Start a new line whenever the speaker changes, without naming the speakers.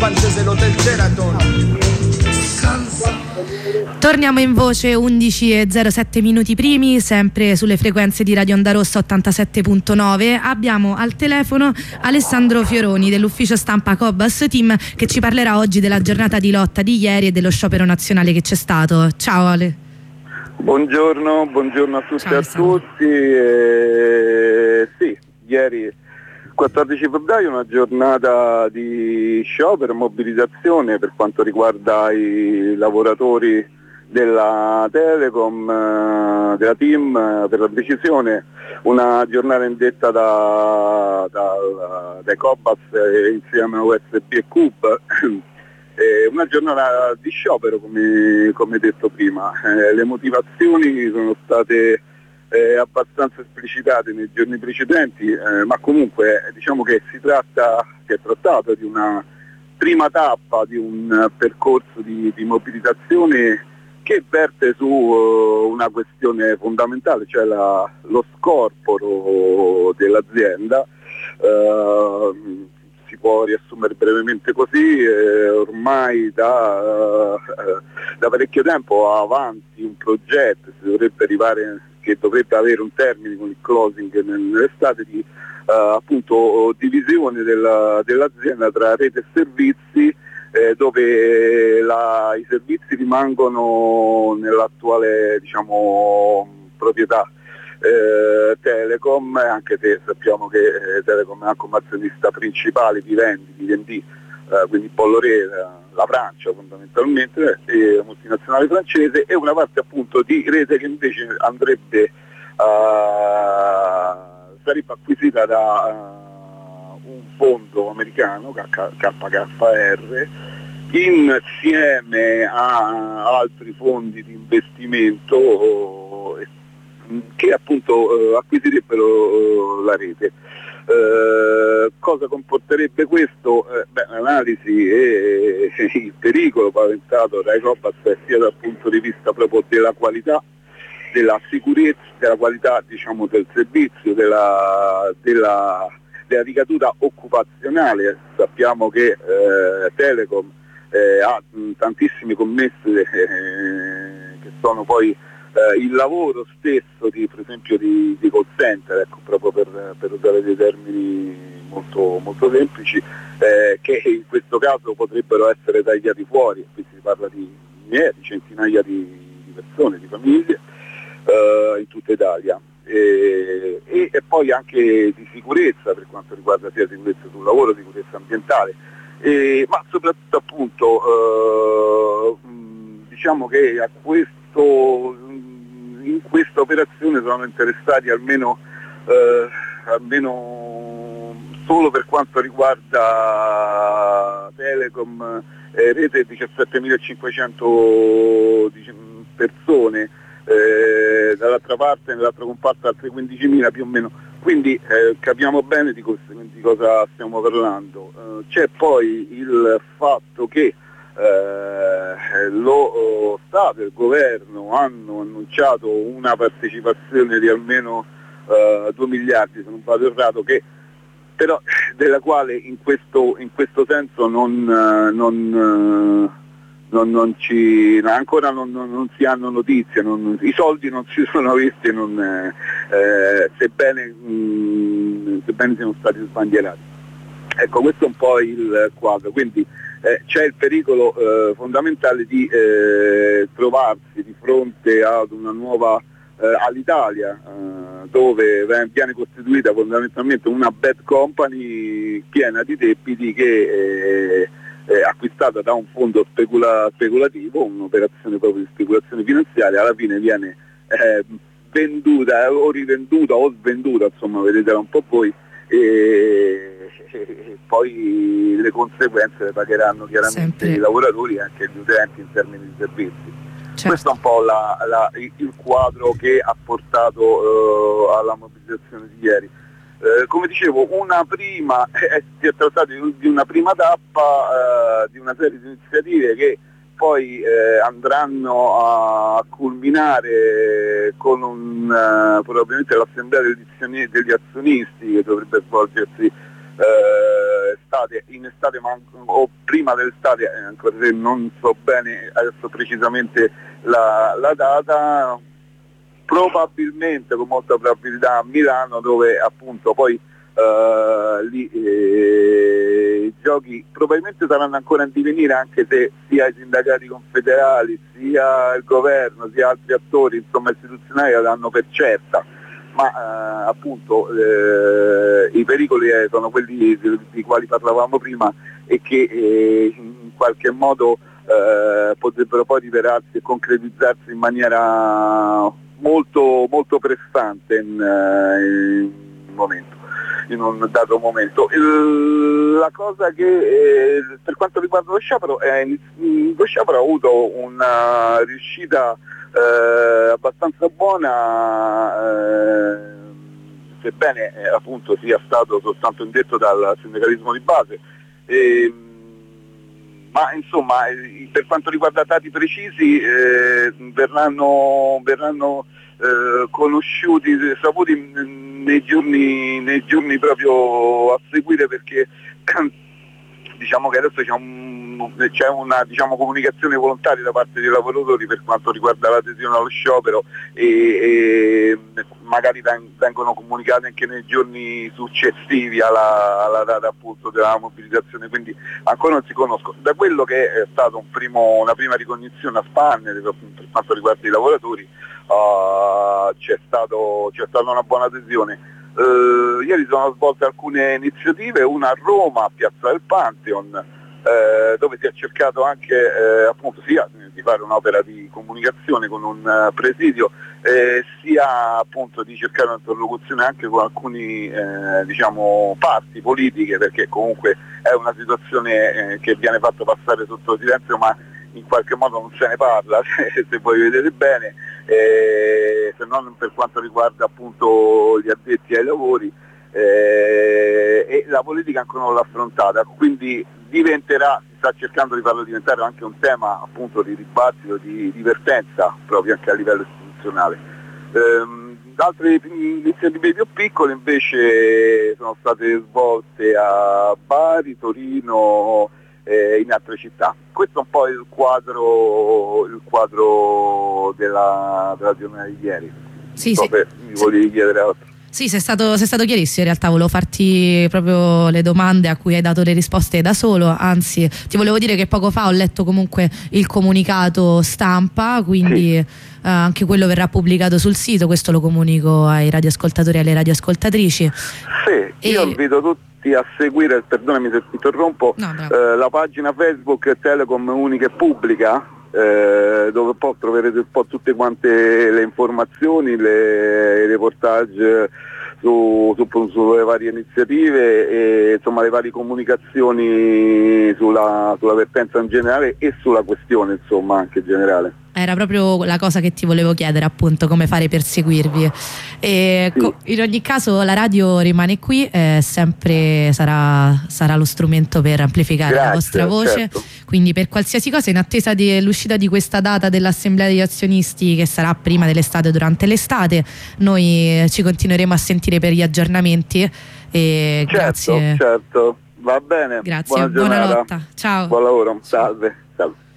antes del Hotel Sheraton.
Torniamo in voce 11:07 primi, sempre sulle frequenze di Radio Onda Rossa 87.9. Abbiamo al telefono Alessandro Fioroni dell'ufficio stampa Cobas Team, che ci parlerà oggi della giornata di lotta di ieri e dello sciopero nazionale che c'è stato. Ciao Ale.
Buongiorno a tutti e a tutti. Sì, ieri 14 febbraio una giornata di sciopero e mobilitazione per quanto riguarda i lavoratori della Telecom, della TIM per la precisione, una giornata indetta dai Cobas insieme a USB e CUB, una giornata di sciopero come detto prima. Le motivazioni sono state abbastanza esplicitate nei giorni precedenti, ma comunque diciamo che si è trattato di una prima tappa di un percorso di mobilitazione che verte su una questione fondamentale, cioè lo scorporo dell'azienda. Si può riassumere brevemente così: ormai da parecchio tempo avanti un progetto, che dovrebbe avere un termine con il closing nell'estate, di appunto divisione dell'azienda tra rete e servizi, dove i servizi rimangono nell'attuale proprietà Telecom, anche se sappiamo che Telecom è come azionista principale di Vivendi, quindi Bolloré, la Francia fondamentalmente, la multinazionale francese, e una parte appunto di rete che invece sarebbe acquisita da un fondo americano, KKR, insieme a altri fondi di investimento che appunto acquisirebbero la rete. Cosa comporterebbe questo? L'analisi e il pericolo paventato dai Cobas sia dal punto di vista proprio della qualità, della sicurezza, della qualità del servizio, della ricaduta occupazionale. Sappiamo che Telecom ha tantissime commesse che sono poi il lavoro stesso per esempio di call center, ecco, proprio per usare dei termini molto, molto semplici, che in questo caso potrebbero essere tagliati fuori. Qui si parla di centinaia di persone, di famiglie in tutta Italia, e poi anche di sicurezza, per quanto riguarda sia sicurezza sul lavoro, sicurezza ambientale, ma soprattutto appunto diciamo che in questa operazione sono interessati almeno solo per quanto riguarda Telecom rete 17.500 persone, dall'altra parte, nell'altro comparto altre 15.000 più o meno, quindi capiamo bene di cosa stiamo parlando. C'è poi il fatto che lo Stato e il governo hanno annunciato una partecipazione di almeno 2 miliardi, se non vado errato, che però della quale in questo senso ancora non si hanno notizie, i soldi non si sono visti, sebbene siano stati sbandierati. Ecco, questo è un po' il quadro, quindi c'è il pericolo fondamentale di trovarsi di fronte ad una nuova all'Italia, dove viene costituita fondamentalmente una bad company piena di debiti, che acquistata da un fondo speculativo, un'operazione proprio di speculazione finanziaria, alla fine viene venduta o rivenduta o svenduta, insomma vedetela un po' voi, e poi le conseguenze le pagheranno chiaramente sempre i lavoratori e anche gli utenti in termini di servizi. Certo. Questo è un po' il quadro che ha portato alla mobilitazione di ieri. Come dicevo, si è trattato di una prima tappa di una serie di iniziative che poi andranno a culminare con probabilmente l'assemblea degli azionisti, che dovrebbe svolgersi estate, in estate o prima dell'estate, ancora se non so bene adesso precisamente la data, probabilmente, con molta probabilità a Milano, dove appunto poi lì i giochi probabilmente saranno ancora in divenire, anche se sia i sindacati confederali, sia il governo, sia altri attori istituzionali la danno per certa, ma appunto i pericoli sono quelli di quali parlavamo prima e che in qualche modo potrebbero poi rivelarsi e concretizzarsi in maniera molto, molto pressante in un dato momento. La cosa che per quanto riguarda lo sciopero ha avuto una riuscita abbastanza buona, sebbene appunto sia stato soltanto indetto dal sindacalismo di base, ma insomma per quanto riguarda dati precisi verranno conosciuti, saputi nei giorni proprio a seguire, perché diciamo che adesso c'è una comunicazione volontaria da parte dei lavoratori per quanto riguarda l'adesione allo sciopero e magari vengono comunicate anche nei giorni successivi alla data appunto della mobilitazione, quindi ancora non si conoscono. Da quello che è stato una prima ricognizione a spanne per quanto riguarda i lavoratori, c'è stata una buona adesione. Ieri sono svolte alcune iniziative, una a Roma, a Piazza del Pantheon, dove si è cercato anche appunto sia di fare un'opera di comunicazione con un presidio, sia appunto di cercare un'interlocuzione anche con alcuni parti politiche, perché comunque è una situazione che viene fatta passare sotto silenzio, ma in qualche modo non se ne parla, se voi vedete bene, se non per quanto riguarda appunto gli addetti ai lavori, e la politica ancora non l'ha affrontata, quindi si sta cercando di farlo diventare anche un tema appunto di dibattito, di divertenza proprio anche a livello istituzionale. Altre iniziative più piccole invece sono state svolte a Bari, Torino, in altre città. Questo è un po' il quadro della giornata di ieri.
Sì,
Mi volevi chiedere altro.
Sì, sei stato chiarissimo. In realtà volevo farti proprio le domande a cui hai dato le risposte da solo, anzi ti volevo dire che poco fa ho letto comunque il comunicato stampa, quindi sì. Anche quello verrà pubblicato sul sito, questo lo comunico ai radioascoltatori e alle radioascoltatrici.
Sì, io invito tutti a seguire, perdonami se ti interrompo, la pagina Facebook Telecom Unica e Pubblica, dove poi troverete un po' tutte quante le informazioni, i reportage sulle varie iniziative e insomma le varie comunicazioni sulla vertenza in generale e sulla questione insomma anche generale.
Era proprio la cosa che ti volevo chiedere, appunto, come fare per seguirvi. Sì. In ogni caso la radio rimane qui, sempre sarà lo strumento per amplificare la vostra voce, certo. Quindi per qualsiasi cosa, in attesa dell'uscita di questa data dell'assemblea degli azionisti, che sarà prima dell'estate o durante l'estate, noi ci continueremo a sentire per gli aggiornamenti e grazie.
Certo, va bene.
Grazie, buona lotta. Ciao.
Buon lavoro, salve.